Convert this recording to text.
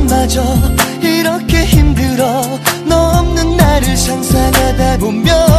마음마저 이렇게 힘들어. 너 없는 나를 상상하다 보면